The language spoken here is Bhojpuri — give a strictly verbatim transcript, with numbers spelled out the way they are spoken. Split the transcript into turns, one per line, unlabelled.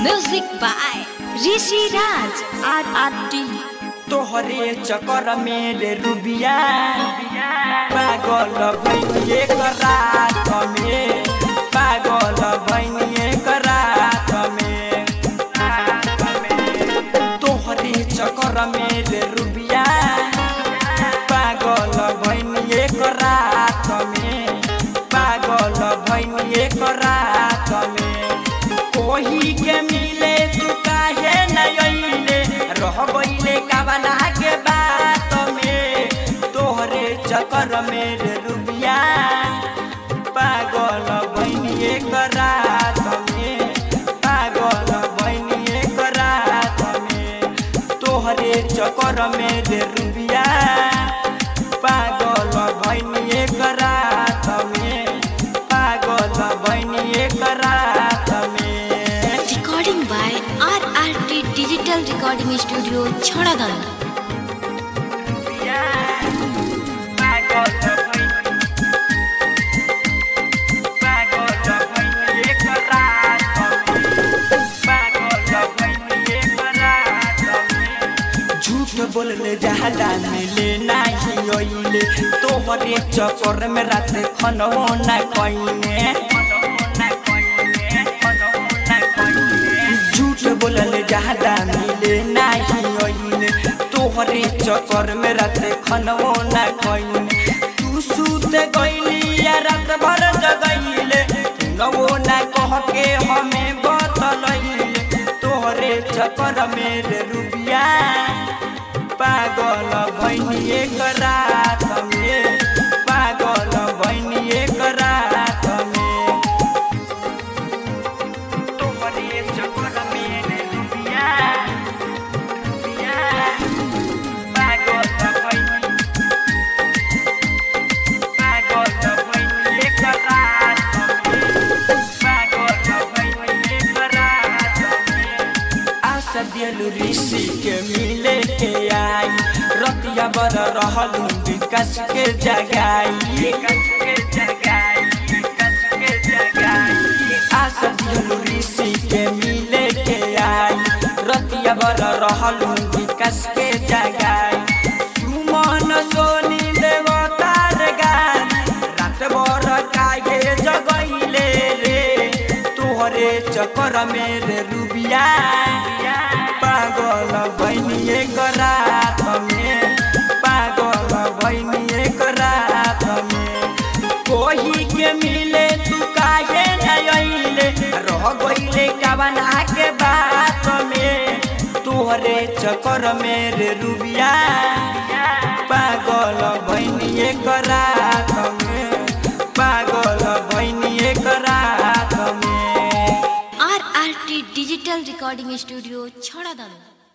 Music by Rishi Raj R R T.
तोहरे चक्कर मेरे रुबिया पागल भैनिए रात में, पागल भैनिए रात में। तोहरे चक्कर मेरे रुबिया पागल भैनिए रात में, पागल भैनिए रात में। कोही के मिले तू काहे न अइले, रह गइले कावना के बात में। तोहरे चक्कर मेरे रुबिया पागल भैनिए रात में, पागल भैनिए रात में। तोहरे चक्कर मेरे रुबिया पागल भैनिए रात में, पागल भैनिए रात में।
Recording by R R T digital recording studio छड़ादान।
झूठ बोलले ज्यादा मिले नहीं ओइले, तोहरे चक्कर में रात खनो न कइने। झूठ बोलले ज्यादा मिले नहीं ओइले, तोहरे चक्कर में रात खनो न कइने। तू सुत गइली या रात भर जगइले, नवो न कह के हमें बतलइले। तोहरे चक्कर मेरे रुबिया पागल भैनिए रात में, पागल भैनिए रात में। तोहरे चक्कर मेरे रुबिया रुबिया पागल भैनिए, पागल भैनिए रात में, पागल भैनिए रात में। आशा दिलु ऋषि के मिले के आई, रतिया बर रहलू विकास के जगाई, आशा दिलु ऋषि के मिले के आई, रतिया बर रहलू विकास के जगाई। सुमन सोनी देवतार गाई, रात भर काहे जगइले रे। तोहरे चक्कर मेरे रुबिया पागल भैनिए रात में, पागल भैनिए रात में। कोही के मिले तू काहे न अइले, रह गइले कावना के बात में। तोहरे चक्कर मेरे रुबिया पागल भैनिए रात में, पागल भैनिए रात में।
R R T digital recording studio छड़ादान।